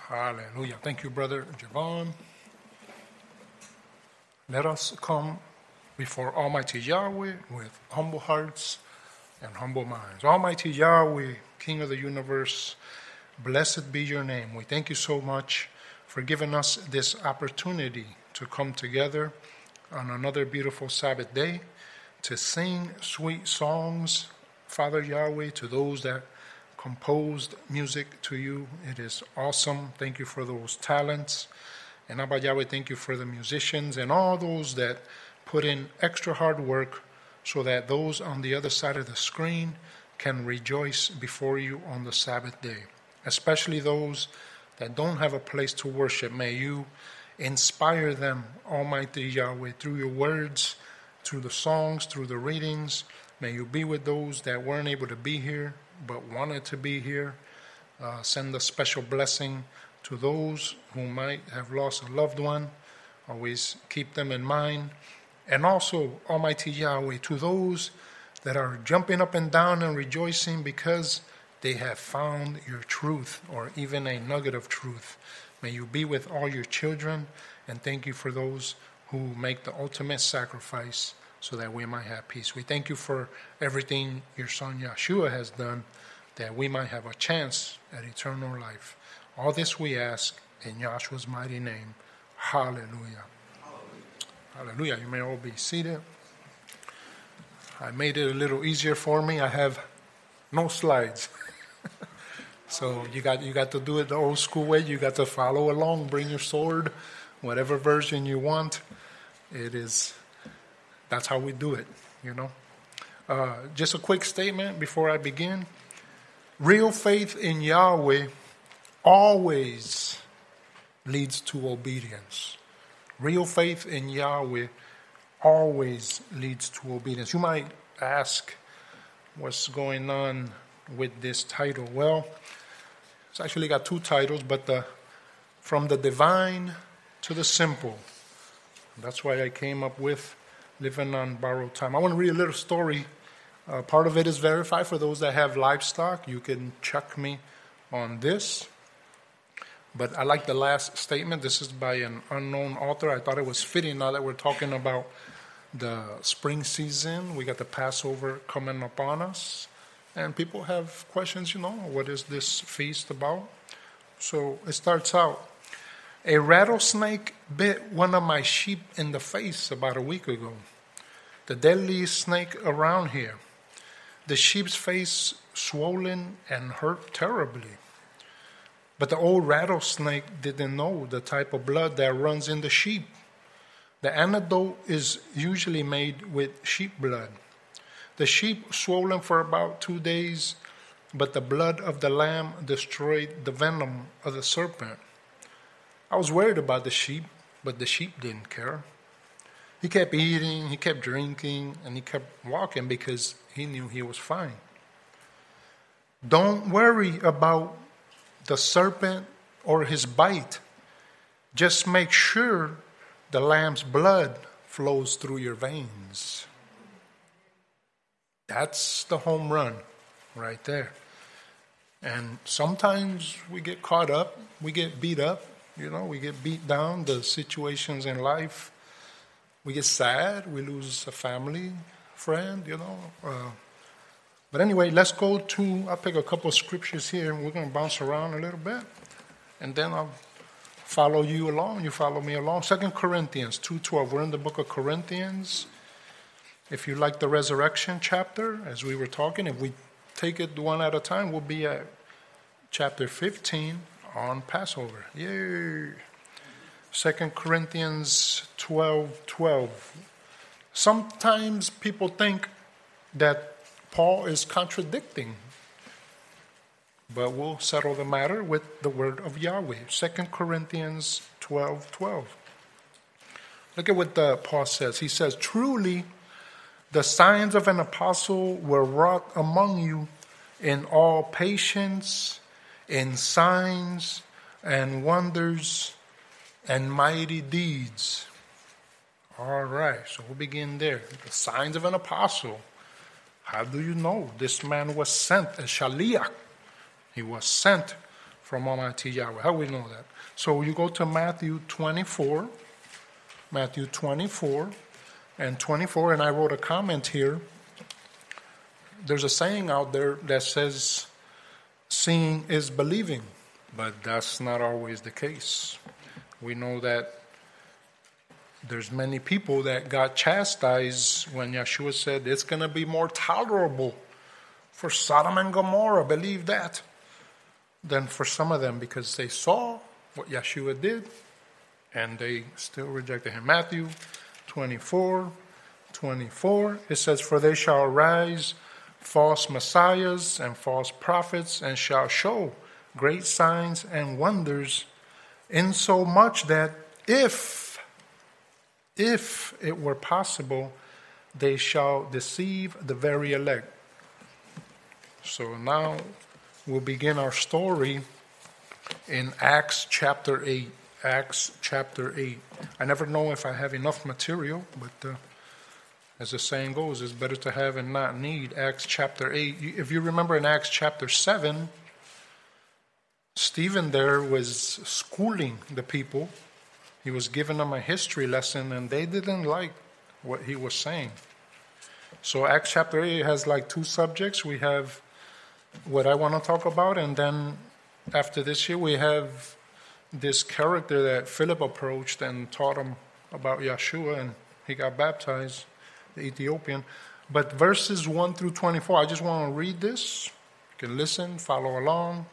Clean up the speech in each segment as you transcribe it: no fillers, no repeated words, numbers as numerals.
Hallelujah. Thank you, Brother Javon. Let us come before Almighty Yahweh with humble hearts and humble minds. Almighty Yahweh, King of the universe, blessed be your name. We thank you so much for giving us this opportunity to come together on another beautiful Sabbath day to sing sweet songs, Father Yahweh, to those that composed music to you. It is awesome. Thank you for those talents. And Abba Yahweh, thank you for the musicians and all those that put in extra hard work so that those on the other side of the screen can rejoice before you on the Sabbath day. Especially those that don't have a place to worship. May you inspire them, Almighty Yahweh, through your words, through the songs, through the readings. May you be with those that weren't able to be here but wanted to be here. Send a special blessing to those who might have lost a loved one. Always keep them in mind. And also, Almighty Yahweh, to those that are jumping up and down and rejoicing because they have found your truth or even a nugget of truth. May you be with all your children, and thank you for those who make the ultimate sacrifice so that we might have peace. We thank you for everything your son Yeshua has done, that we might have a chance at eternal life. All this we ask in Yahshua's mighty name. Hallelujah. Hallelujah. You may all be seated. I made it a little easier for me. I have no slides. So you got to do it the old school way. You got to follow along, bring your sword, whatever version you want. That's how we do it, you know. Just a quick statement before I begin. Real faith in Yahweh always leads to obedience. Real faith in Yahweh always leads to obedience. You might ask, what's going on with this title? Well, it's actually got two titles, but from the divine to the simple. That's why I came up with living on borrowed time. I want to read a little story. Part of it is verified. For those that have livestock, you can check me on this. But I like the last statement. This is by an unknown author. I thought it was fitting now that we're talking about the spring season. We got the Passover coming upon us. And people have questions, what is this feast about? So it starts out. A rattlesnake bit one of my sheep in the face about a week ago. The deadliest snake around here. The sheep's face swollen and hurt terribly. But the old rattlesnake didn't know the type of blood that runs in the sheep. The antidote is usually made with sheep blood. The sheep swollen for about 2 days, but the blood of the lamb destroyed the venom of the serpent. I was worried about the sheep, but the sheep didn't care. He kept eating, he kept drinking, and he kept walking because he knew he was fine. Don't worry about the serpent or his bite. Just make sure the lamb's blood flows through your veins. That's the home run right there. And sometimes we get caught up, we get beat up, we get beat down, the situations in life. We get sad, we lose a family friend, But anyway, let's go I'll pick a couple of scriptures here, and we're going to bounce around a little bit. And then I'll follow you along, you follow me along. 2 Corinthians 2:12, we're in the book of Corinthians. If you like the resurrection chapter, as we were talking, if we take it one at a time, we'll be at chapter 15 on Passover. Yay! 2 Corinthians 12:12. Sometimes people think that Paul is contradicting, but we'll settle the matter with the word of Yahweh. 2 Corinthians 12:12. Look at what Paul says. He says, truly, the signs of an apostle were wrought among you in all patience, in signs and wonders and mighty deeds. All right, so we'll begin there. The signs of an apostle. How do you know? This man was sent, a shaliach. He was sent from Almighty Yahweh. How do we know that? So you go to Matthew 24 and 24, and I wrote a comment here. There's a saying out there that says, seeing is believing, but that's not always the case. We know that there's many people that got chastised when Yeshua said it's going to be more tolerable for Sodom and Gomorrah, believe that, than for some of them, because they saw what Yeshua did and they still rejected him. Matthew 24, it says, for they shall arise false messiahs and false prophets, and shall show great signs and wonders, insomuch that if it were possible, they shall deceive the very elect. So now we'll begin our story in Acts chapter 8. Acts chapter 8. I never know if I have enough material, but as the saying goes, it's better to have and not need. Acts chapter 8. If you remember in Acts chapter 7, Stephen there was schooling the people. He was giving them a history lesson, and they didn't like what he was saying. So Acts chapter 8 has like two subjects. We have what I want to talk about, and then after this here, we have this character that Philip approached and taught him about Yeshua, and he got baptized, the Ethiopian. But verses 1 through 24, I just want to read this. You can listen, follow along.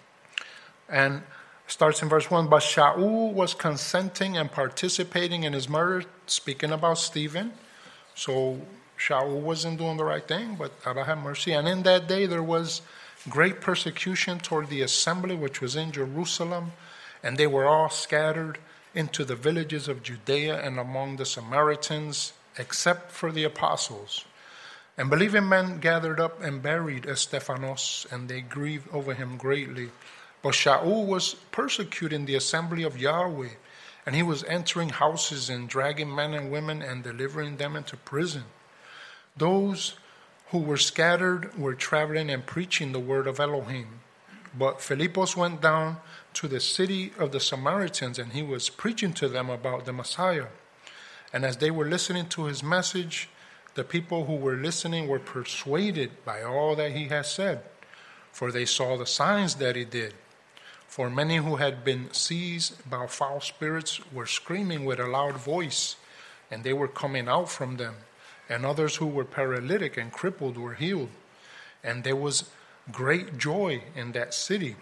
And starts in verse 1. But Shaul was consenting and participating in his murder, speaking about Stephen. So Shaul wasn't doing the right thing, but Allah have mercy. And in that day there was great persecution toward the assembly which was in Jerusalem, and they were all scattered into the villages of Judea and among the Samaritans, except for the apostles. And believing men gathered up and buried Stephanos, and they grieved over him greatly. But Shaul was persecuting the assembly of Yahweh, and he was entering houses and dragging men and women and delivering them into prison. Those who were scattered were traveling and preaching the word of Elohim. But Philippus went down to the city of the Samaritans, and he was preaching to them about the Messiah. And as they were listening to his message, the people who were listening were persuaded by all that he had said, for they saw the signs that he did. For many who had been seized by foul spirits were screaming with a loud voice, and they were coming out from them. And others who were paralytic and crippled were healed. And there was great joy in that city.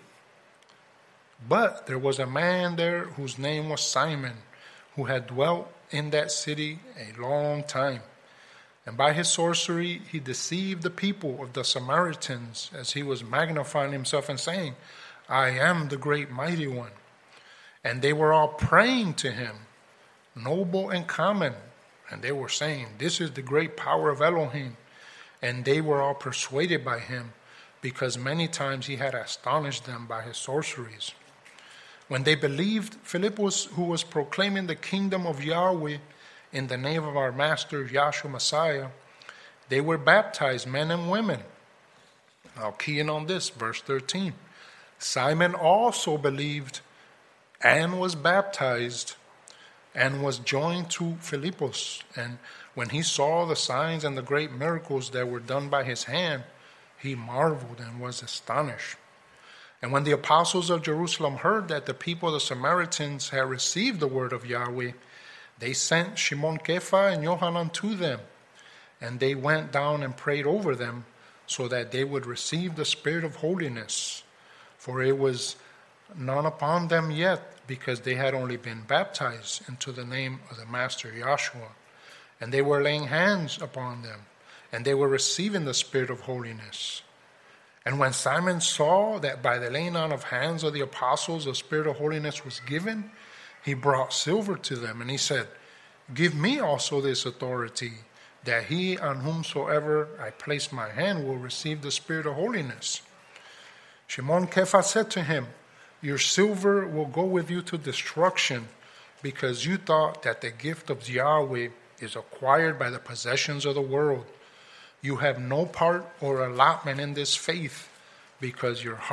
But there was a man there whose name was Simon, who had dwelt in that city a long time. And by his sorcery he deceived the people of the Samaritans, as he was magnifying himself and saying, I am the great mighty one. And they were all praying to him, noble and common. And they were saying, this is the great power of Elohim. And they were all persuaded by him, because many times he had astonished them by his sorceries. When they believed Philippus, who was proclaiming the kingdom of Yahweh in the name of our Master Yahshua Messiah, they were baptized, men and women. Now key in on this, verse 13. Simon also believed and was baptized and was joined to Philippus. And when he saw the signs and the great miracles that were done by his hand, he marveled and was astonished. And when the apostles of Jerusalem heard that the people of the Samaritans had received the word of Yahweh, they sent Shimon Kepha and Yohanan to them. And they went down and prayed over them, so that they would receive the spirit of holiness. For it was none upon them yet, because they had only been baptized into the name of the Master Yahshua. And they were laying hands upon them, and they were receiving the spirit of holiness. And when Simon saw that by the laying on of hands of the apostles the spirit of holiness was given, he brought silver to them, and he said, give me also this authority, that he on whomsoever I place my hand will receive the spirit of holiness. Shimon Kepha said to him, your silver will go with you to destruction, because you thought that the gift of Yahweh is acquired by the possessions of the world. You have no part or allotment in this faith, because your heart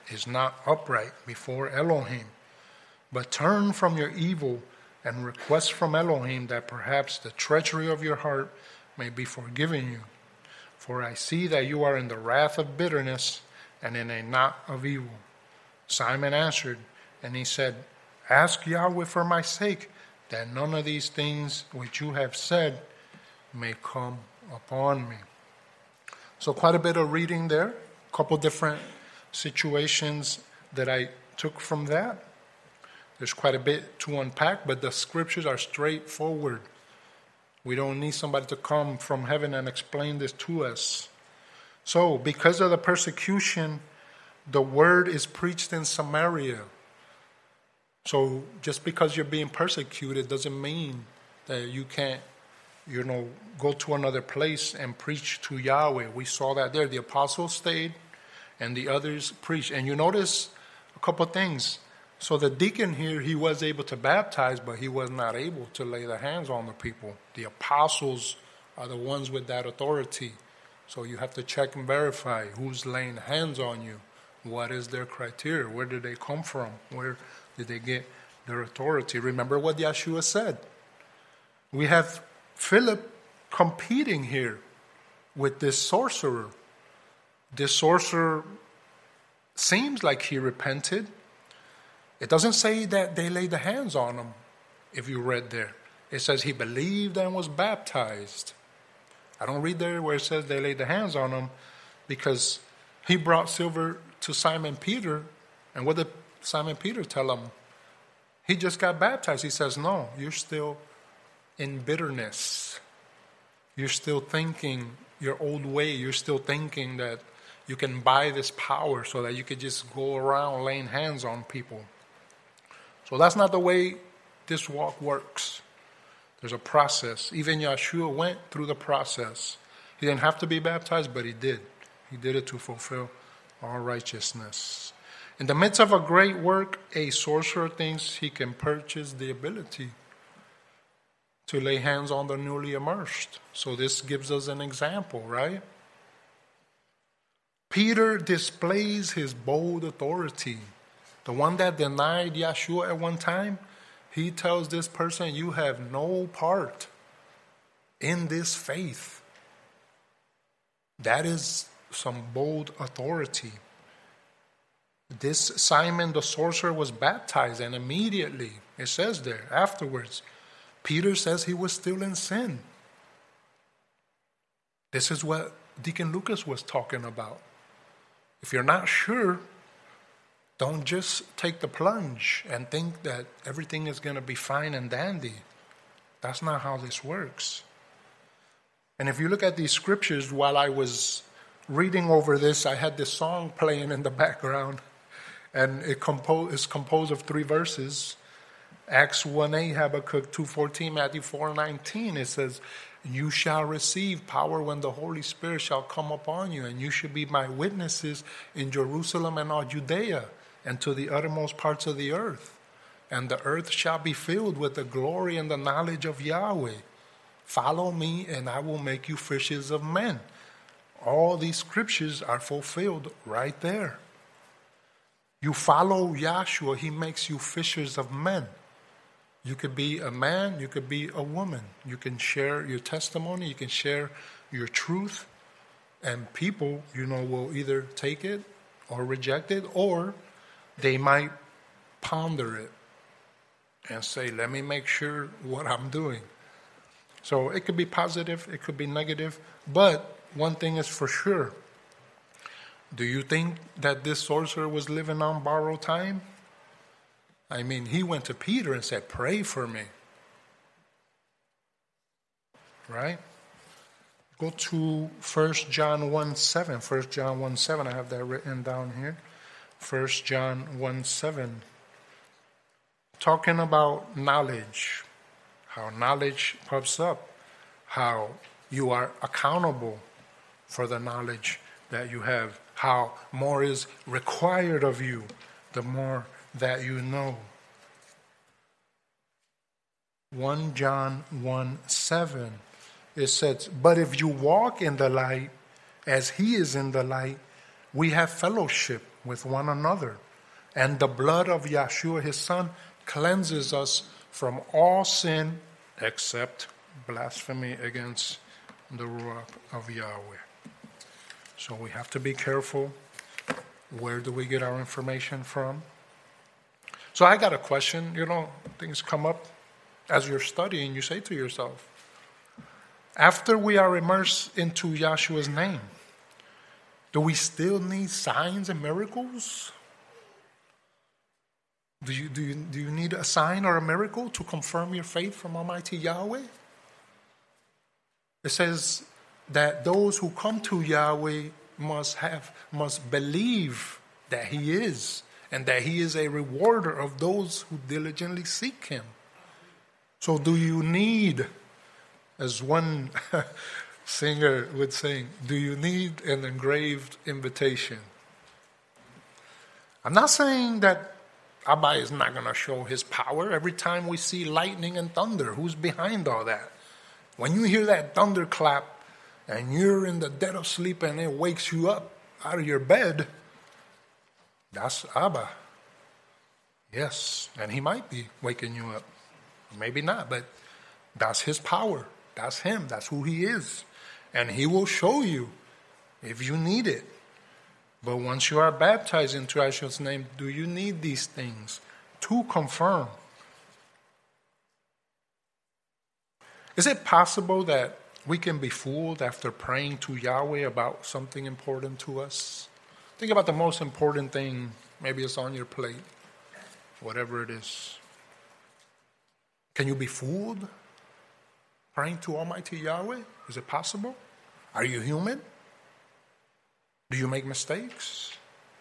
is not upright before Elohim. But turn from your evil and request from Elohim that perhaps the treachery of your heart may be forgiven you. For I see that you are in the wrath of bitterness and in a knot of evil. Simon answered, and he said, Ask Yahweh for my sake, that none of these things which you have said may come upon me. So quite a bit of reading there, a couple different situations that I took from that. There's quite a bit to unpack, but the scriptures are straightforward. We don't need somebody to come from heaven and explain this to us. So, because of the persecution, the word is preached in Samaria. So, just because you're being persecuted doesn't mean that you can't, go to another place and preach to Yahweh. We saw that there. The apostles stayed and the others preached. And you notice a couple things. So the deacon here, he was able to baptize, but he was not able to lay the hands on the people. The apostles are the ones with that authority. So you have to check and verify who's laying hands on you. What is their criteria? Where did they come from? Where did they get their authority? Remember what Yeshua said. We have Philip competing here with this sorcerer. This sorcerer seems like he repented. It doesn't say that they laid the hands on him, if you read there. It says he believed and was baptized. I don't read there where it says they laid the hands on him, because he brought silver to Simon Peter, and what did Simon Peter tell him? He just got baptized. He says, no, you're still in bitterness. You're still thinking your old way. You're still thinking that you can buy this power so that you could just go around laying hands on people. So that's not the way this walk works. There's a process. Even Yeshua went through the process. He didn't have to be baptized, but he did. He did it to fulfill all righteousness. In the midst of a great work, a sorcerer thinks he can purchase the ability to lay hands on the newly immersed. So this gives us an example, right? Peter displays his bold authority. The one that denied Yeshua at one time, he tells this person, you have no part in this faith. That is some bold authority. This Simon the sorcerer was baptized, and immediately, it says there, afterwards, Peter says he was still in sin. This is what Deacon Lucas was talking about. If you're not sure, don't just take the plunge and think that everything is going to be fine and dandy. That's not how this works. And if you look at these scriptures, while I was reading over this, I had this song playing in the background, and it's composed of 3 verses. Acts 1:8, Habakkuk 2:14, Matthew 4:19. It says, you shall receive power when the Holy Spirit shall come upon you, and you shall be my witnesses in Jerusalem and all Judea and to the uttermost parts of the earth. And the earth shall be filled with the glory and the knowledge of Yahweh. Follow me, and I will make you fishers of men. All these scriptures are fulfilled right there. You follow Yahshua, he makes you fishers of men. You could be a man, you could be a woman. You can share your testimony, you can share your truth, and people, will either take it or reject it, or they might ponder it and say, let me make sure what I'm doing. So it could be positive, it could be negative, but one thing is for sure. Do you think that this sorcerer was living on borrowed time? I mean, he went to Peter and said, pray for me. Right? Go to 1 John 1:7. 1 John 1:7, I have that written down here. 1 John 1:7. Talking about knowledge. How knowledge pops up. How you are accountable for the knowledge that you have. How more is required of you the more that you know. 1 John 1:7, it says, but if you walk in the light as he is in the light, we have fellowship with one another. And the blood of Yeshua, his son, cleanses us from all sin except blasphemy against the Ruach of Yahweh. So we have to be careful. Where do we get our information from? So I got a question. Things come up as you're studying. You say to yourself, after we are immersed into Yahshua's name, do we still need signs and miracles? Do you need a sign or a miracle to confirm your faith from Almighty Yahweh? It says that those who come to Yahweh must believe that he is, and that he is a rewarder of those who diligently seek him. So do you need, as one singer would sing, do you need an engraved invitation? I'm not saying that Abba is not going to show his power. Every time we see lightning and thunder, who's behind all that? When you hear that thunderclap and you're in the dead of sleep and it wakes you up out of your bed, that's Abba. Yes, and he might be waking you up. Maybe not, but that's his power. That's him. That's who he is. And he will show you if you need it. But once you are baptized into Yeshua's name, do you need these things to confirm? Is it possible that we can be fooled after praying to Yahweh about something important to us? Think about the most important thing. Maybe it's on your plate, whatever it is. Can you be fooled praying to Almighty Yahweh? Is it possible? Are you human? Do you make mistakes?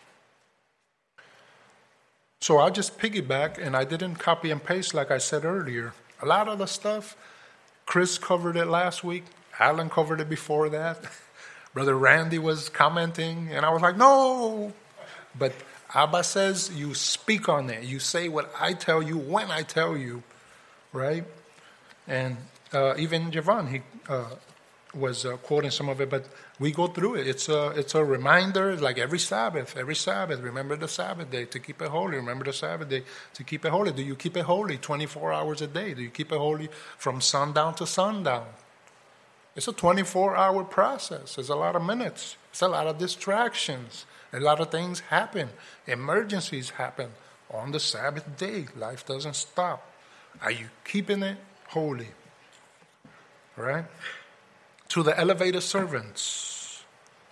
So I'll just piggyback, and I didn't copy and paste like I said earlier. A lot of the stuff, Chris covered it last week. Alan covered it before that. Brother Randy was commenting, and I was like, no. But Abba says you speak on it. You say what I tell you when I tell you, right? And even Javon, he was quoting some of it, but we go through it. It's a reminder, like every Sabbath, remember the Sabbath day to keep it holy. Remember the Sabbath day to keep it holy. Do you keep it holy 24 hours a day? Do you keep it holy from sundown to sundown? It's a 24-hour process. It's a lot of minutes. It's a lot of distractions. A lot of things happen. Emergencies happen on the Sabbath day. Life doesn't stop. Are you keeping it holy? All right? To the elevated servants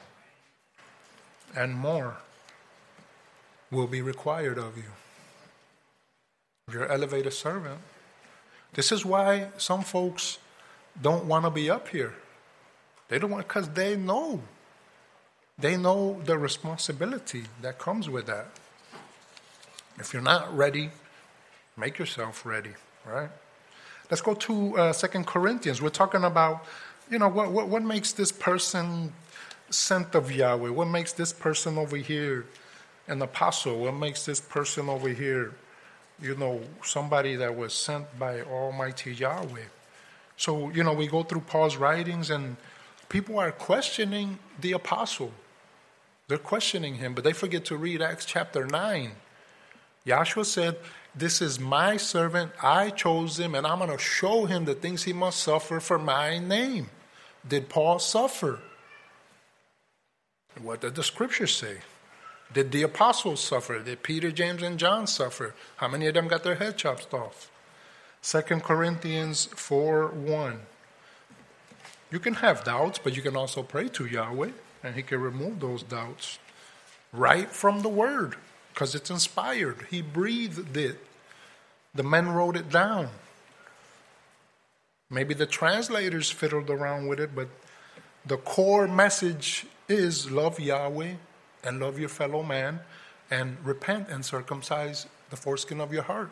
and more will be required of you. If you're an elevated servant, this is why some folks don't want to be up here. They don't want, because they know the responsibility that comes with that. If you're not ready, make yourself ready, right? Let's go to 2 Corinthians. We're talking about, what makes this person sent of Yahweh? What makes this person over here an apostle? What makes this person over here, somebody that was sent by Almighty Yahweh? So, we go through Paul's writings and people are questioning the apostle. They're questioning him, but they forget to read Acts chapter 9. Yahshua said, this is my servant, I chose him, and I'm going to show him the things he must suffer for my name. Did Paul suffer? What did the scriptures say? Did the apostles suffer? Did Peter, James, and John suffer? How many of them got their head chopped off? 2 Corinthians 4:1. You can have doubts, but you can also pray to Yahweh, and he can remove those doubts right from the word, because it's inspired. He breathed it. The men wrote it down. Maybe the translators fiddled around with it, but the core message is love Yahweh and love your fellow man and repent and circumcise the foreskin of your heart.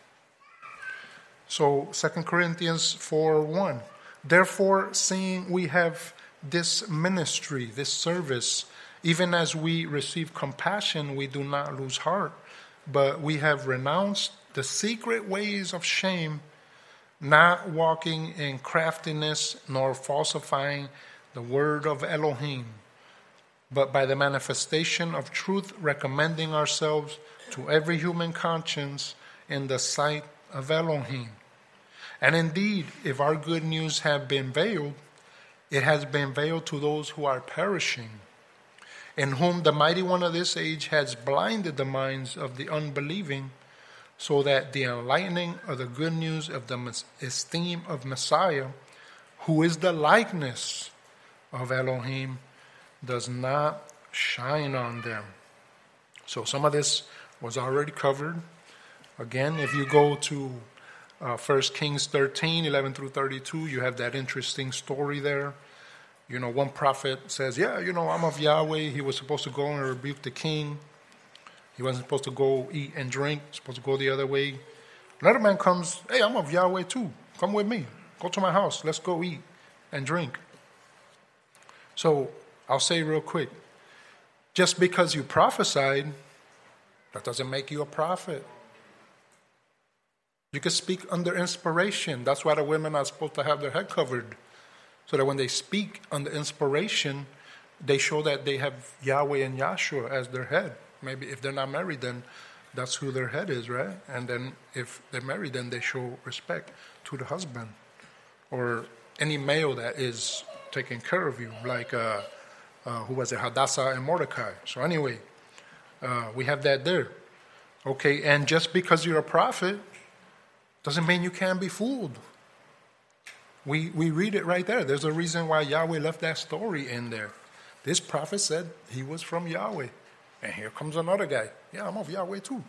So 2 Corinthians 4:1. Therefore, seeing we have this ministry, this service, even as we receive compassion, we do not lose heart, but we have renounced the secret ways of shame, not walking in craftiness nor falsifying the word of Elohim, but by the manifestation of truth, recommending ourselves to every human conscience in the sight of Elohim. And indeed, if our good news have been veiled, it has been veiled to those who are perishing, in whom the mighty one of this age has blinded the minds of the unbelieving, so that the enlightening of the good news of the esteem of Messiah, who is the likeness of Elohim, does not shine on them. So some of this was already covered. Again, if you go to 1 Kings 13, 11 through 32, you have that interesting story there. You know, one prophet says, I'm of Yahweh. He was supposed to go and rebuke the king. He wasn't supposed to go eat and drink. He was supposed to go the other way. Another man comes, hey, I'm of Yahweh too. Come with me. Go to my house. Let's go eat and drink. So I'll say real quick, just because you prophesied, that doesn't make you a prophet. You can speak under inspiration. That's why the women are supposed to have their head covered, so that when they speak under inspiration, they show that they have Yahweh and Yahshua as their head. Maybe if they're not married, then that's who their head is, right? And then if they're married, then they show respect to the husband or any male that is taking care of you, like who was it, Hadassah and Mordecai. So anyway, we have that there. Okay, and just because you're a prophet doesn't mean you can't be fooled. We read it right there. There's a reason why Yahweh left that story in there. This prophet said he was from Yahweh. And here comes another guy. Yeah, I'm of Yahweh too.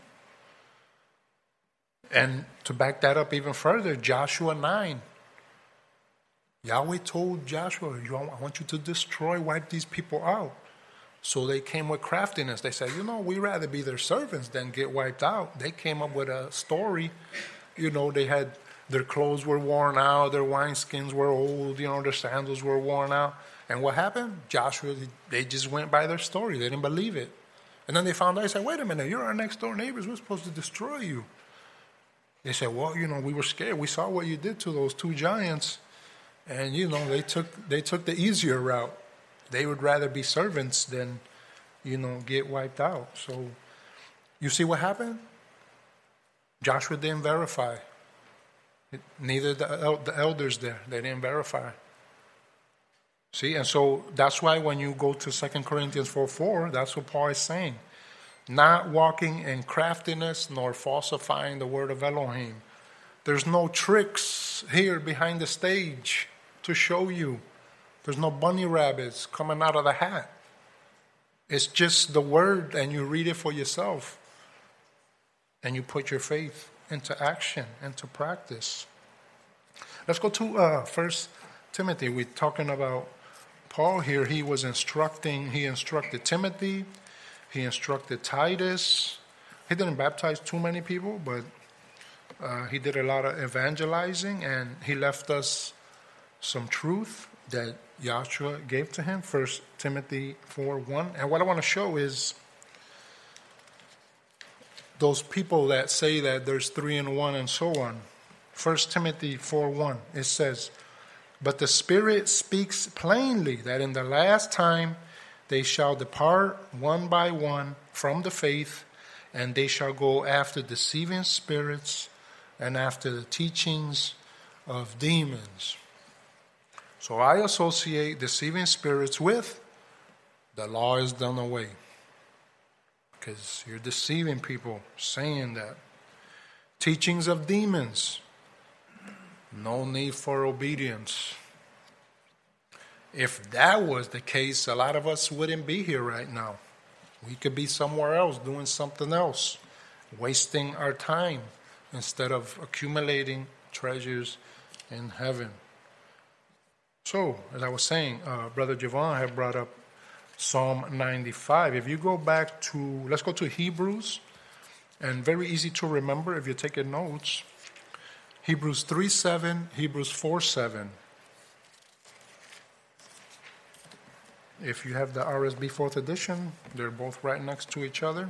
And to back that up even further, Joshua 9. Yahweh told Joshua, I want you to wipe these people out. So they came with craftiness. They said, we'd rather be their servants than get wiped out. They came up with a story. They had, their clothes were worn out, their wineskins were old, their sandals were worn out. And what happened? Joshua, they just went by their story. They didn't believe it. And then they found out, they said, wait a minute, you're our next door neighbors. We're supposed to destroy you. They said, well, we were scared. We saw what you did to those two giants. And, they took the easier route. They would rather be servants than, get wiped out. So you see what happened? Joshua didn't verify. Neither the elders there. They didn't verify. See, and so that's why when you go to 2 Corinthians 4:4, that's what Paul is saying. Not walking in craftiness nor falsifying the word of Elohim. There's no tricks here behind the stage to show you. There's no bunny rabbits coming out of the hat. It's just the word, and you read it for yourself. And you put your faith into action, into practice. Let's go to 1 Timothy. We're talking about Paul here. He instructed Timothy. He instructed Titus. He didn't baptize too many people, but he did a lot of evangelizing, and he left us some truth that Yahshua gave to him, 1 Timothy 4:1. And what I want to show is those people that say that there's 3 in 1 and so on. 1 Timothy 4:1, it says, but the Spirit speaks plainly that in the last time they shall depart one by one from the faith, and they shall go after deceiving spirits and after the teachings of demons. So I associate deceiving spirits with the law is done away. Because you're deceiving people saying that. Teachings of demons. No need for obedience. If that was the case, a lot of us wouldn't be here right now. We could be somewhere else doing something else, wasting our time instead of accumulating treasures in heaven. So, as I was saying, Brother Javon had brought up Psalm 95. If you go back to, let's go to Hebrews, and very easy to remember if you're taking notes. Hebrews 3:7, Hebrews 4:7. If you have the RSB 4th edition, they're both right next to each other.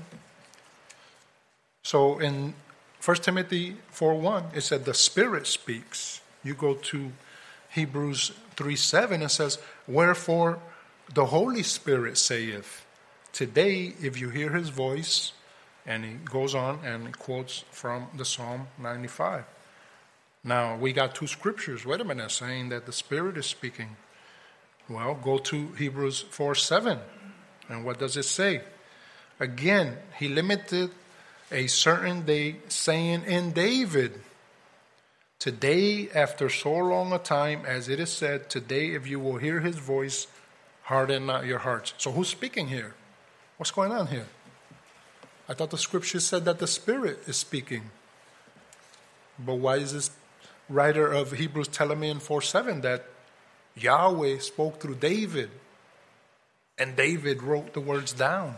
So in 1 Timothy 4:1, it said the Spirit speaks. You go to Hebrews 3:7, it says, wherefore the Holy Spirit saith, today, if you hear his voice, and he goes on and he quotes from the Psalm 95. Now, we got two scriptures, wait a minute, saying that the Spirit is speaking. Well, go to Hebrews 4:7. And what does it say? Again, he limited a certain day, saying in David, today, after so long a time, as it is said, today, if you will hear his voice, harden not your hearts. So who's speaking here? What's going on here? I thought the scripture said that the Spirit is speaking. But why is this writer of Hebrews telling me in 4:7 that Yahweh spoke through David and David wrote the words down?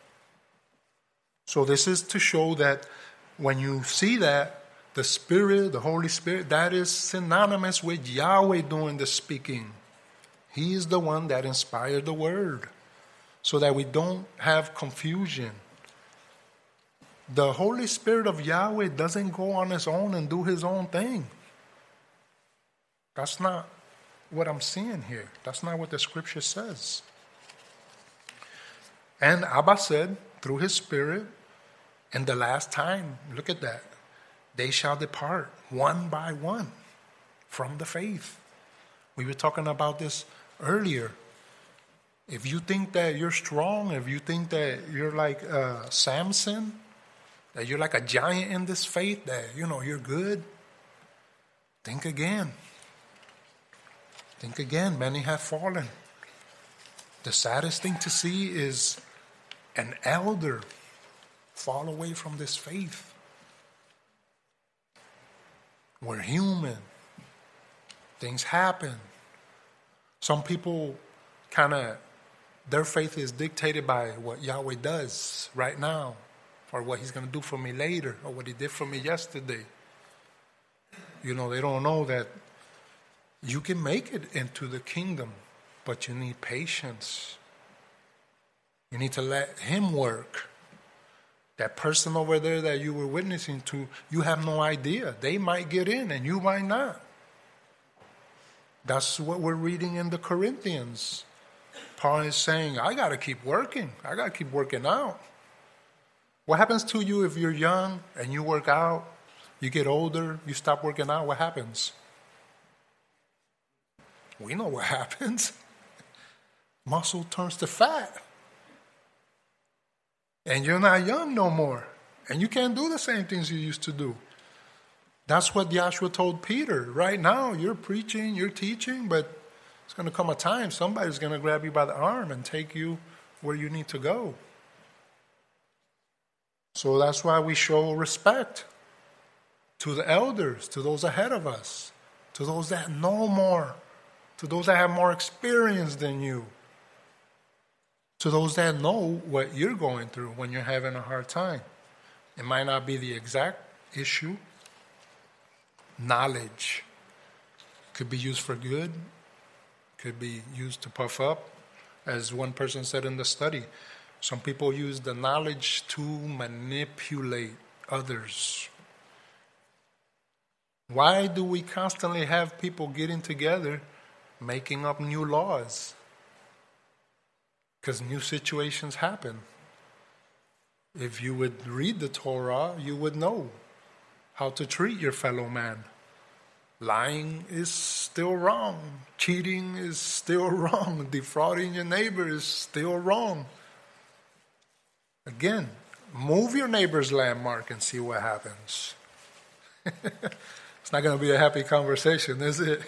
So this is to show that when you see that, the Spirit, the Holy Spirit, that is synonymous with Yahweh doing the speaking. He is the one that inspired the word, so that we don't have confusion. The Holy Spirit of Yahweh doesn't go on his own and do his own thing. That's not what I'm seeing here. That's not what the scripture says. And Abba said, through his Spirit, in the last time, look at that, they shall depart one by one from the faith. We were talking about this earlier. If you think that you're strong, if you think that you're like Samson, that you're like a giant in this faith, that, you're good, think again. Think again. Many have fallen. The saddest thing to see is an elder fall away from this faith. We're human. Things happen. Some people their faith is dictated by what Yahweh does right now, or what he's going to do for me later, or what he did for me yesterday. They don't know that you can make it into the kingdom, but you need patience. You need to let him work. That person over there that you were witnessing to, you have no idea. They might get in and you might not. That's what we're reading in the Corinthians. Paul is saying, I got to keep working. I got to keep working out. What happens to you if you're young and you work out, you get older, you stop working out, what happens? We know what happens. Muscle turns to fat. And you're not young no more. And you can't do the same things you used to do. That's what Joshua told Peter. Right now, you're preaching, you're teaching, but it's going to come a time somebody's going to grab you by the arm and take you where you need to go. So that's why we show respect to the elders, to those ahead of us, to those that know more, to those that have more experience than you, to those that know what you're going through when you're having a hard time. It might not be the exact issue. Knowledge could be used for good, could be used to puff up. As one person said in the study, some people use the knowledge to manipulate others. Why do we constantly have people getting together, making up new laws? Because new situations happen. If you would read the Torah, you would know how to treat your fellow man. Lying is still wrong. Cheating is still wrong. Defrauding your neighbor is still wrong. Again, move your neighbor's landmark and see what happens. It's not going to be a happy conversation, is it?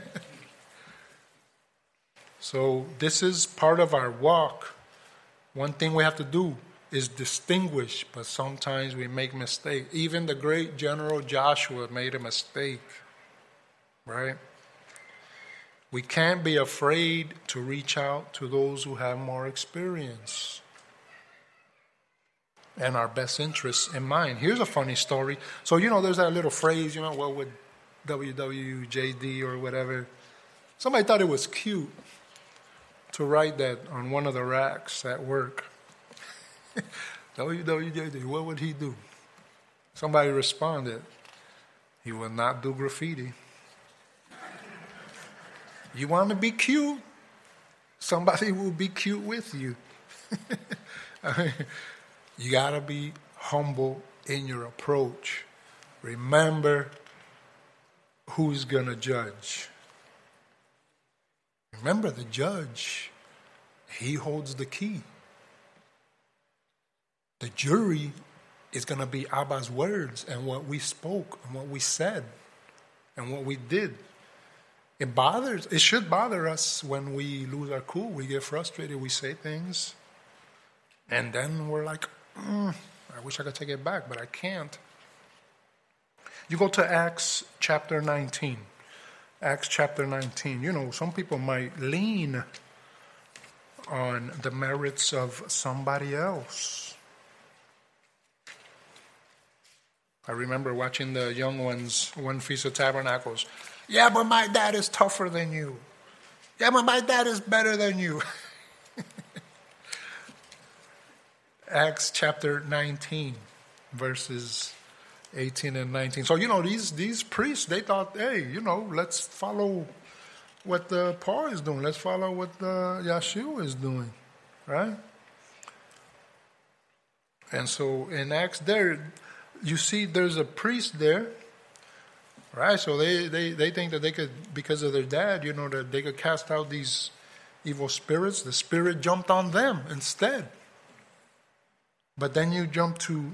So this is part of our walk. One thing we have to do is distinguish, but sometimes we make mistakes. Even the great General Joshua made a mistake, right? We can't be afraid to reach out to those who have more experience and our best interests in mind. Here's a funny story. So, there's that little phrase, what would WWJD or whatever. Somebody thought it was cute to write that on one of the racks at work. WWJD, what would he do? Somebody responded, he would not do graffiti. You want to be cute? somebody will be cute with you. I mean, you got to be humble in your approach. Remember who's going to judge. Remember the judge. He holds the key. The jury is going to be Abba's words and what we spoke and what we said and what we did. It should bother us when we lose our cool. We get frustrated. We say things. And then we're like, I wish I could take it back, but I can't. You go to Acts chapter 19. Acts chapter 19. You know, some people might lean on the merits of somebody else. I remember watching the young ones, one Feast of Tabernacles. Yeah, but my dad is tougher than you. Yeah, but my dad is better than you. Acts chapter 19, verses 18 and 19. So, you know, these priests, they thought, hey, you know, let's follow what Paul is doing. Let's follow what Yeshua is doing, right? And so in Acts there, you see there's a priest there, right? So they think that they could, because of their dad, you know, that they could cast out these evil spirits. The spirit jumped on them instead. But then you jump to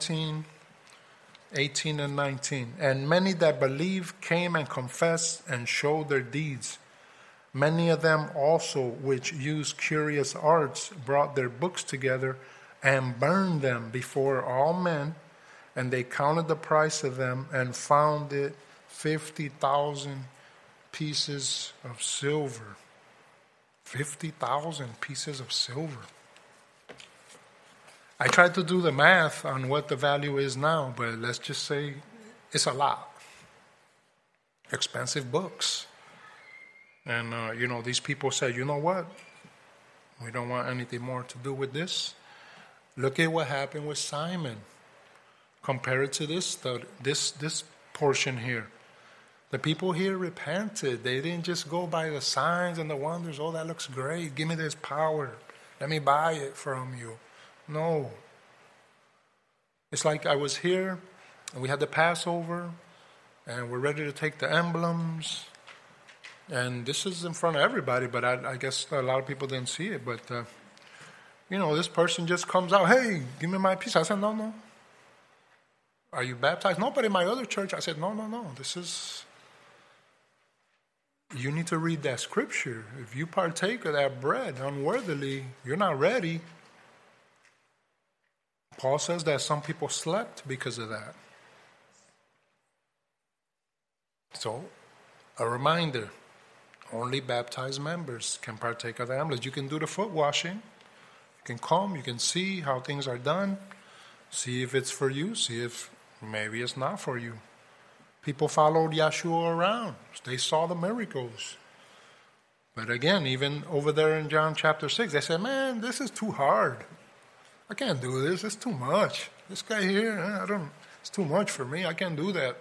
18 and 19. And many that believed came and confessed and showed their deeds. Many of them also, which used curious arts, brought their books together and burned them before all men. And they counted the price of them and found it 50,000 pieces of silver. 50,000 pieces of silver. I tried to do the math on what the value is now, but let's just say it's a lot. Expensive books. And, you know, these people said, you know what? We don't want anything more to do with this. Look at what happened with Simon. Compare it to this portion here. The people here repented. They didn't just go by the signs and the wonders. Oh, that looks great. Give me this power. Let me buy it from you. No. It's like I was here, and we had the Passover, and we're ready to take the emblems. And this is in front of everybody, but I guess a lot of people didn't see it. But, you know, this person just comes out, hey, give me my piece. I said, no. Are you baptized? No, but in my other church, I said, no. You need to read that scripture. If you partake of that bread unworthily, you're not ready. Paul says that some people slept because of that. So, a reminder, only baptized members can partake of the emblems. You can do the foot washing. You can come, you can see how things are done. See if it's for you, see if maybe it's not for you. People followed Yeshua around. They saw the miracles. But again, even over there in John chapter 6, they said, man, this is too hard. I can't do this. It's too much. This guy here, it's too much for me. I can't do that.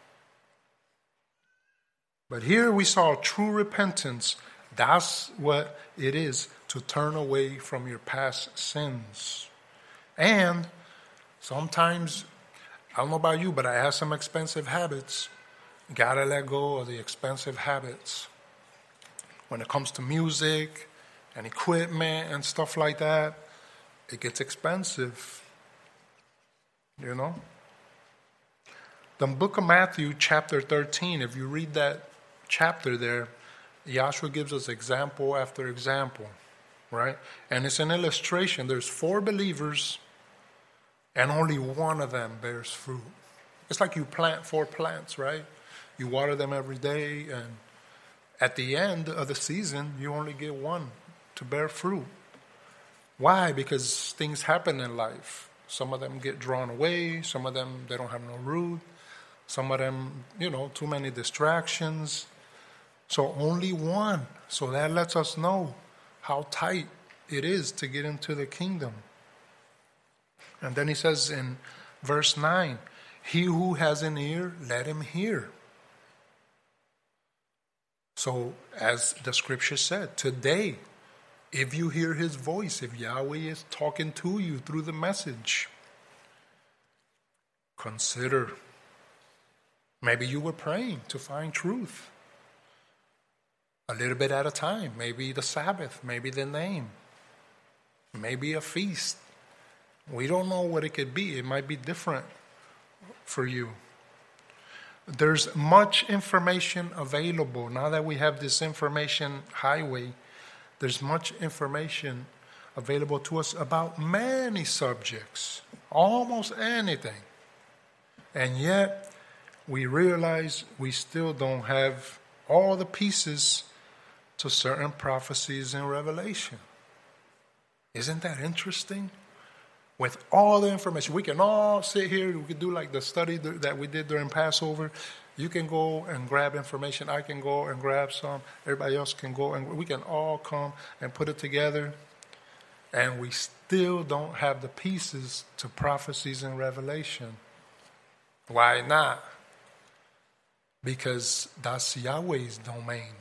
But here we saw true repentance. That's what it is to turn away from your past sins. And sometimes, I don't know about you, but I have some expensive habits. Gotta let go of the expensive habits. When it comes to music and equipment and stuff like that, it gets expensive, you know. The book of Matthew, chapter 13, if you read that chapter there, Yahshua gives us example after example, right? And it's an illustration. There's 4 believers, and only one of them bears fruit. It's like you plant 4 plants, right? You water them every day, and at the end of the season, you only get one to bear fruit. Why? Because things happen in life. Some of them get drawn away. Some of them, they don't have no root. Some of them, you know, too many distractions. So only one. So that lets us know how tight it is to get into the kingdom. And then he says in verse 9, he who has an ear, let him hear. So as the scripture said, today, if you hear his voice, if Yahweh is talking to you through the message, consider. Maybe you were praying to find truth. A little bit at a time. Maybe the Sabbath, maybe the name, maybe a feast. We don't know what it could be. It might be different for you. There's much information available. Now that we have this information highway, there's much information available to us about many subjects, almost anything. And yet, we realize we still don't have all the pieces to certain prophecies in Revelation. Isn't that interesting? With all the information, we can all sit here, we can do like the study that we did during Passover. You can go and grab information. I can go and grab some. Everybody else can go, and we can all come and put it together. And we still don't have the pieces to prophecies in Revelation. Why not? Because that's Yahweh's domain.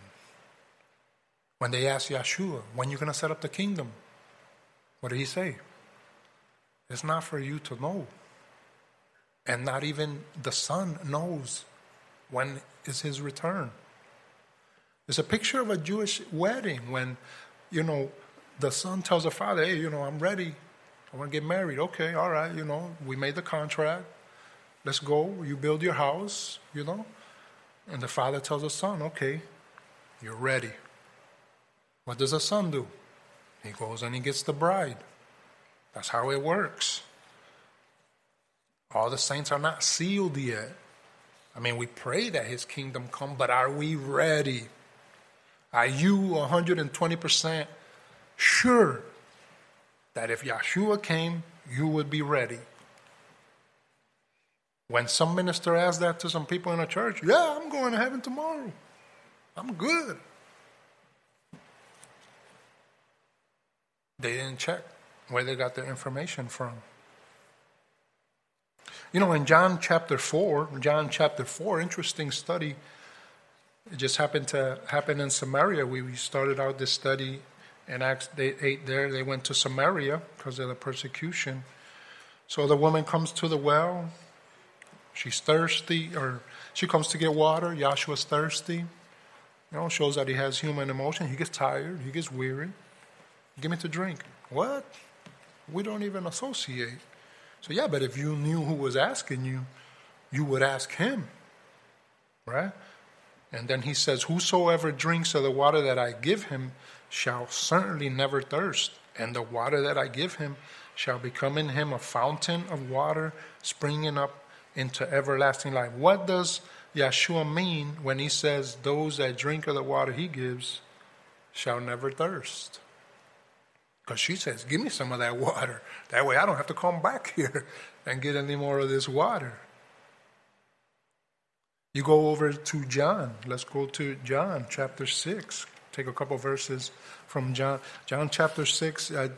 When they asked Yeshua, when are you going to set up the kingdom? What did he say? It's not for you to know. And not even the Son knows when is his return. It's a picture of a Jewish wedding when, the son tells the father, hey, I'm ready. I want to get married. Okay, all right, we made the contract. Let's go. You build your house, And the father tells the son, okay, you're ready. What does the son do? He goes and he gets the bride. That's how it works. All the saints are not sealed yet. We pray that his kingdom come, but are we ready? Are you 120% sure that if Yeshua came, you would be ready? When some minister asks that to some people in a church, yeah, I'm going to heaven tomorrow. I'm good. They didn't check where they got their information from. In John chapter 4, interesting study. It just happened to happen in Samaria. We started out this study in Acts 8 there. They went to Samaria because of the persecution. So the woman comes to the well. She's thirsty, or she comes to get water. Yahshua's thirsty. Shows that he has human emotion. He gets tired. He gets weary. Give me to drink. What? We don't even associate. So yeah, but if you knew who was asking you, you would ask him. Right? And then he says, whosoever drinks of the water that I give him shall certainly never thirst. And the water that I give him shall become in him a fountain of water springing up into everlasting life. What does Yeshua mean when he says those that drink of the water he gives shall never thirst? Because she says, give me some of that water. That way I don't have to come back here and get any more of this water. You go over to John. Let's go to John chapter 6. Take a couple verses from John. John chapter 6. It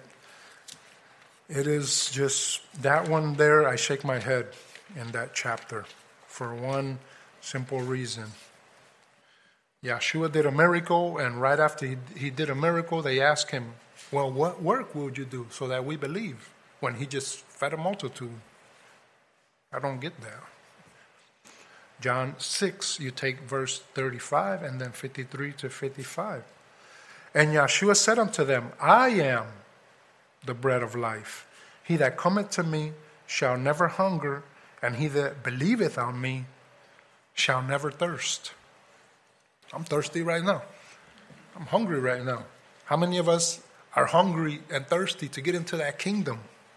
is just that one there. I shake my head in that chapter for one simple reason. Yeshua did a miracle, and right after he did a miracle, they asked him, well, what work would you do so that we believe when he just fed a multitude? I don't get that. John 6, you take verse 35 and then 53 to 55. And Yeshua said unto them, I am the bread of life. He that cometh to me shall never hunger, and he that believeth on me shall never thirst. I'm thirsty right now. I'm hungry right now. How many of us are hungry and thirsty to get into that kingdom?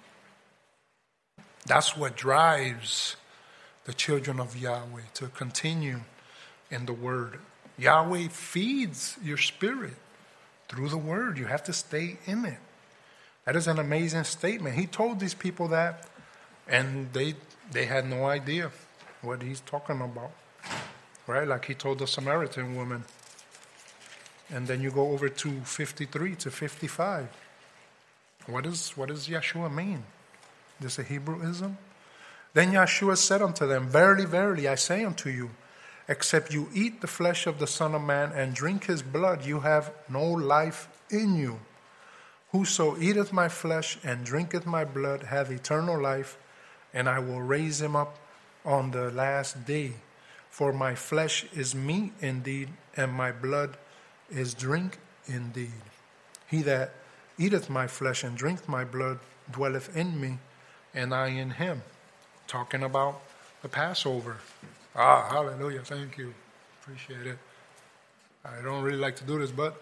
That's what drives the children of Yahweh to continue in the Word. Yahweh feeds your spirit through the Word. You have to stay in it. That is an amazing statement. He told these people that, and they had no idea what he's talking about. Right? Like he told the Samaritan woman. And then you go over to 53 to 55. What does Yeshua mean? Is this a Hebrewism? Then Yeshua said unto them, Verily, verily, I say unto you, except you eat the flesh of the Son of Man and drink his blood, you have no life in you. Whoso eateth my flesh and drinketh my blood hath eternal life, and I will raise him up on the last day. For my flesh is meat indeed, and my blood is drink indeed. He that eateth my flesh and drinketh my blood dwelleth in me, and I in him. Talking about the Passover. Hallelujah. Thank you. Appreciate it. I don't really like to do this, but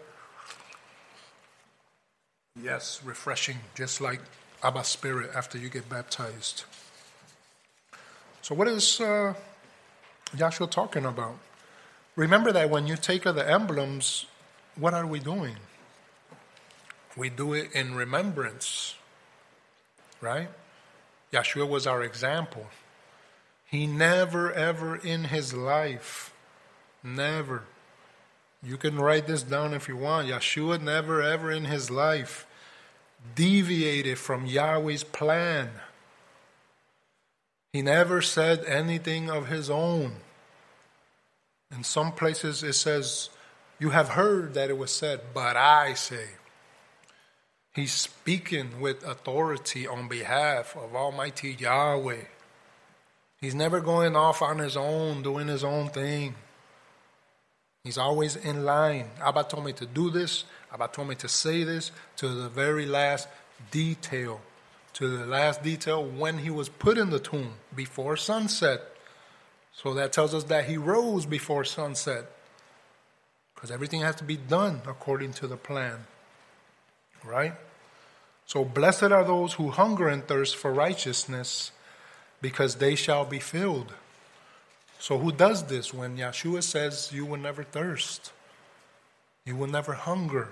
yes, refreshing, just like Abba's Spirit after you get baptized. So what is Joshua talking about? Remember that when you take of the emblems, what are we doing? We do it in remembrance, right? Yeshua was our example. He never, ever in his life, never. You can write this down if you want. Yeshua never, ever in his life deviated from Yahweh's plan. He never said anything of his own. In some places it says, you have heard that it was said, but I say. He's speaking with authority on behalf of Almighty Yahweh. He's never going off on his own, doing his own thing. He's always in line. Abba told me to do this. Abba told me to say this to the very last detail. To the last detail when he was put in the tomb before sunset. So that tells us that he rose before sunset. Because everything has to be done according to the plan. Right? So blessed are those who hunger and thirst for righteousness, because they shall be filled. So who does this? When Yeshua says you will never thirst, you will never hunger.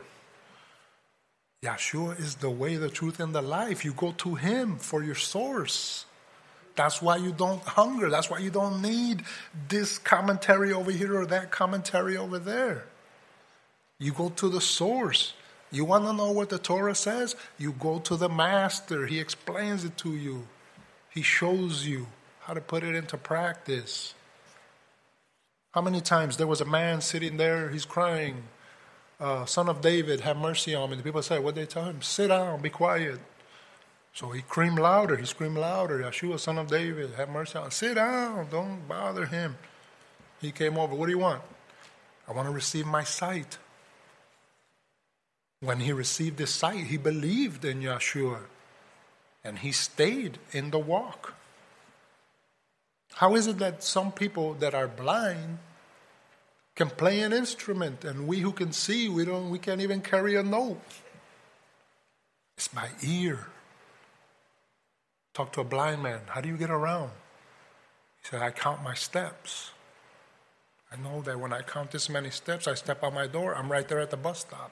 Yeshua is the way, the truth, and the life. You go to him for your source. That's why you don't hunger. That's why you don't need this commentary over here or that commentary over there. You go to the source. You want to know what the Torah says? You go to the master. He explains it to you. He shows you how to put it into practice. How many times there was a man sitting there, he's crying, son of David, have mercy on me. The people say, what did they tell him? Sit down, be quiet. So he screamed louder, Yeshua, son of David, have mercy on me. Sit down, don't bother him. He came over, what do you want? I want to receive my sight. When he received his sight, he believed in Yeshua. And he stayed in the walk. How is it that some people that are blind can play an instrument, and we who can see, we can't even carry a note? It's by ear. Talk to a blind man. How do you get around? He said, I count my steps. I know that when I count this many steps, I step out my door, I'm right there at the bus stop.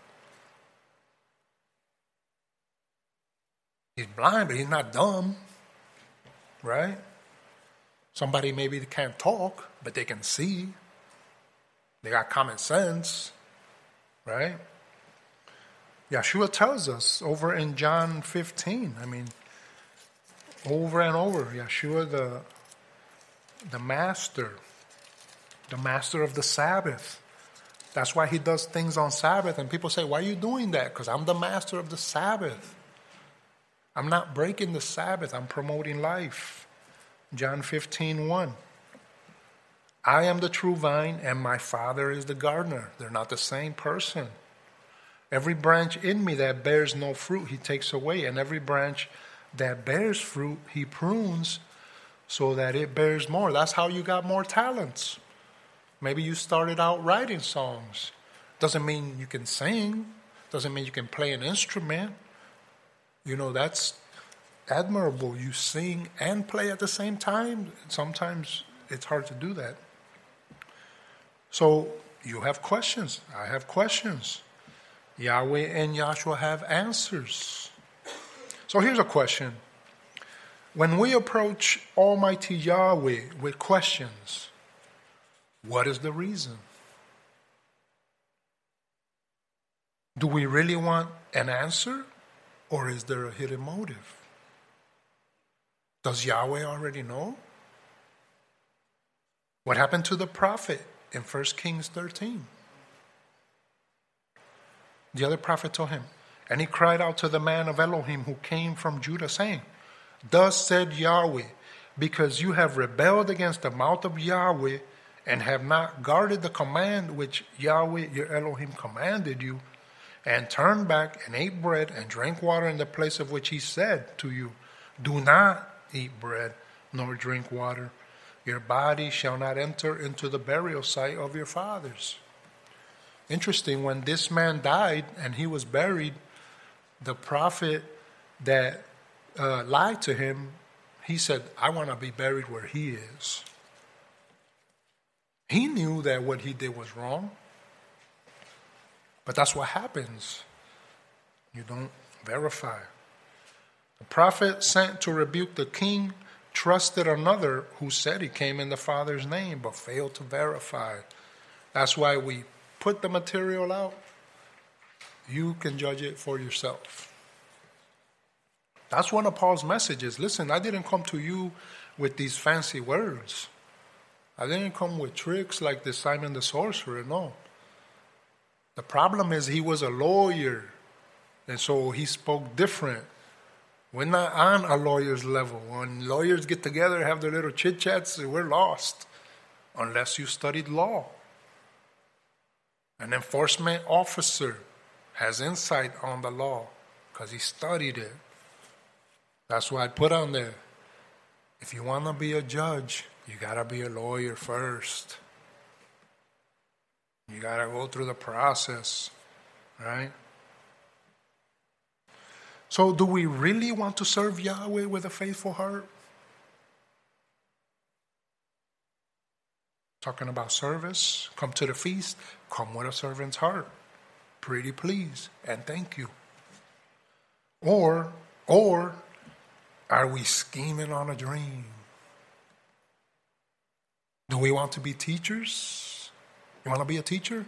He's blind, but he's not dumb, right? Somebody maybe can't talk, but they can see. They got common sense, right? Yeshua tells us over in John 15, over and over, Yeshua, the master of the Sabbath. That's why he does things on Sabbath, and people say, why are you doing that? Because I'm the master of the Sabbath. I'm not breaking the Sabbath. I'm promoting life. John 15:1. I am the true vine, and my Father is the gardener. They're not the same person. Every branch in me that bears no fruit, he takes away. And every branch that bears fruit, he prunes so that it bears more. That's how you got more talents. Maybe you started out writing songs. Doesn't mean you can sing. Doesn't mean you can play an instrument. That's admirable. You sing and play at the same time. Sometimes it's hard to do that. So you have questions. I have questions. Yahweh and Yahshua have answers. So here's a question. When we approach Almighty Yahweh with questions, what is the reason? Do we really want an answer? Or is there a hidden motive? Does Yahweh already know? What happened to the prophet in 1 Kings 13? The other prophet told him, And he cried out to the man of Elohim who came from Judah, saying, Thus said Yahweh, because you have rebelled against the mouth of Yahweh, and have not guarded the command which Yahweh your Elohim commanded you, and turned back and ate bread and drank water in the place of which he said to you, Do not eat bread nor drink water. Your body shall not enter into the burial site of your fathers. Interesting, when this man died and he was buried, the prophet that lied to him, he said, I want to be buried where he is. He knew that what he did was wrong. But that's what happens. You don't verify. The prophet sent to rebuke the king trusted another who said he came in the Father's name, but failed to verify. That's why we put the material out. You can judge it for yourself. That's one of Paul's messages. Listen, I didn't come to you with these fancy words. I didn't come with tricks like the Simon the Sorcerer, no. The problem is he was a lawyer, and so he spoke different. We're not on a lawyer's level. When lawyers get together, have their little chit-chats, we're lost unless you studied law. An enforcement officer has insight on the law because he studied it. That's why I put on there, if you want to be a judge, you got to be a lawyer first. You got to go through the process, right? So do we really want to serve Yahweh with a faithful heart? Talking about service, come to the feast, come with a servant's heart. Pretty please and thank you. Or are we scheming on a dream? Do we want to be teachers? You want to be a teacher?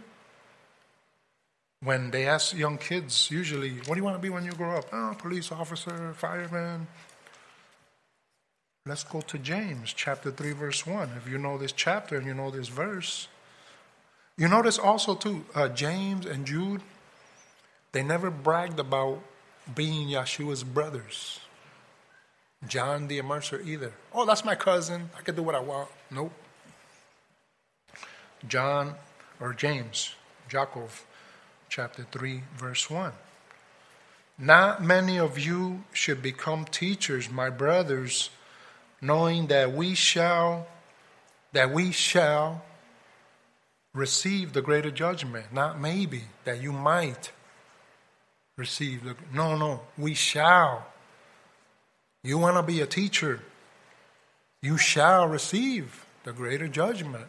When they ask young kids, usually, what do you want to be when you grow up? Oh, police officer, fireman. Let's go to James chapter 3, verse 1. If you know this chapter and you know this verse. You notice also too, James and Jude, they never bragged about being Yeshua's brothers. John the Immerser either. Oh, that's my cousin. I can do what I want. Nope. James, Jacob, chapter 3, verse 1. Not many of you should become teachers, my brothers, knowing that we shall receive the greater judgment. Not maybe, that you might receive no, we shall. You want to be a teacher, you shall receive the greater judgment.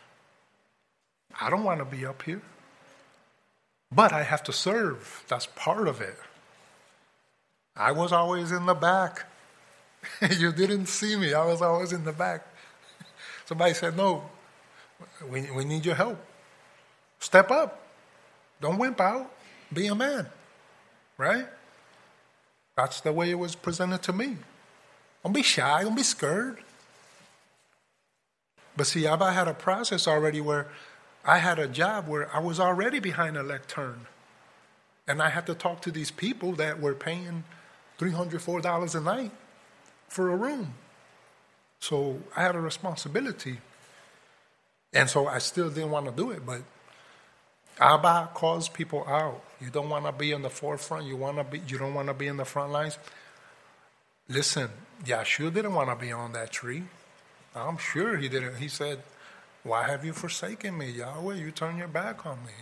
I don't want to be up here, but I have to serve. That's part of it. I was always in the back. You didn't see me. I was always in the back. Somebody said, no, we need your help. Step up. Don't wimp out. Be a man. Right? That's the way it was presented to me. Don't be shy. Don't be scared. But see, Abba had a process already where I had a job where I was already behind a lectern. And I had to talk to these people that were paying $300, $4 a night for a room. So I had a responsibility. And so I still didn't want to do it. But Abba calls people out. You don't want to be in the forefront. You don't want to be in the front lines. Listen, Yeshua didn't want to be on that tree. I'm sure he didn't. He said, why have you forsaken me, Yahweh? You turn your back on me.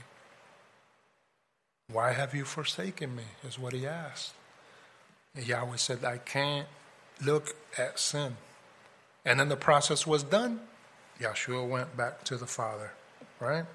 Why have you forsaken me, is what he asked. And Yahweh said, I can't look at sin. And then the process was done. Yeshua went back to the Father, right?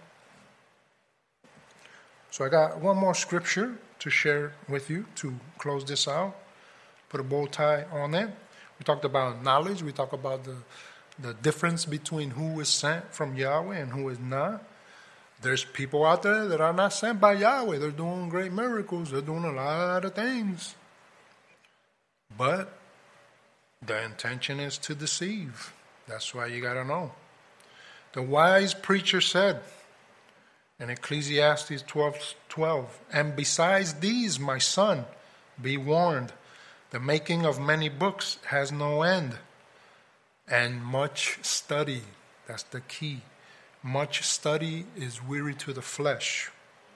So I got one more scripture to share with you to close this out. Put a bow tie on it. We talked about knowledge. We talked about the difference between who is sent from Yahweh and who is not. There's people out there that are not sent by Yahweh. They're doing great miracles. They're doing a lot of things. But the intention is to deceive. That's why you got to know. The wise preacher said, in Ecclesiastes 12:12. And besides these, my son, be warned, the making of many books has no end, and much study, that's the key, much study is weary to the flesh.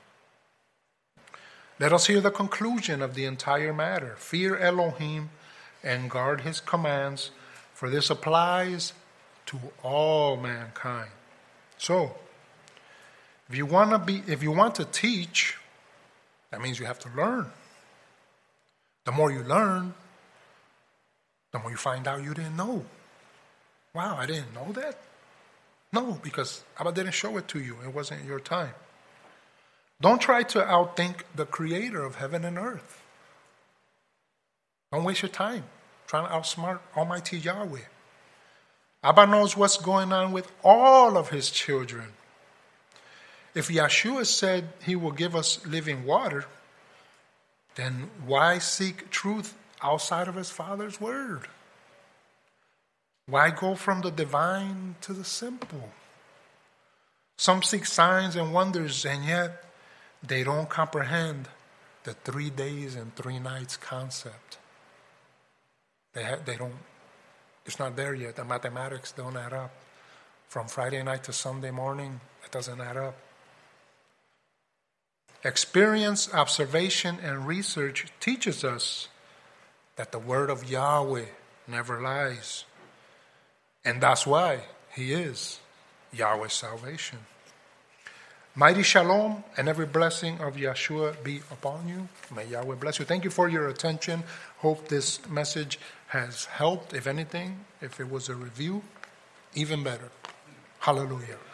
Let us hear the conclusion of the entire matter. Fear Elohim and guard his commands, for this applies to all mankind. So, if you want to teach, that means you have to learn. The more you learn, the more you find out you didn't know. Wow, I didn't know that? No, because Abba didn't show it to you. It wasn't your time. Don't try to outthink the creator of heaven and earth. Don't waste your time trying to outsmart Almighty Yahweh. Abba knows what's going on with all of his children. If Yeshua said he will give us living water, then why seek truth outside of his Father's word? Why go from the divine to the simple? Some seek signs and wonders, and yet they don't comprehend the 3 days and 3 nights concept. They don't. It's not there yet. The mathematics don't add up. From Friday night to Sunday morning, it doesn't add up. Experience, observation, and research teaches us that the word of Yahweh never lies. And that's why he is Yahweh's salvation. Mighty shalom and every blessing of Yeshua be upon you. May Yahweh bless you. Thank you for your attention. Hope this message has helped. If anything, if it was a review, even better. Hallelujah.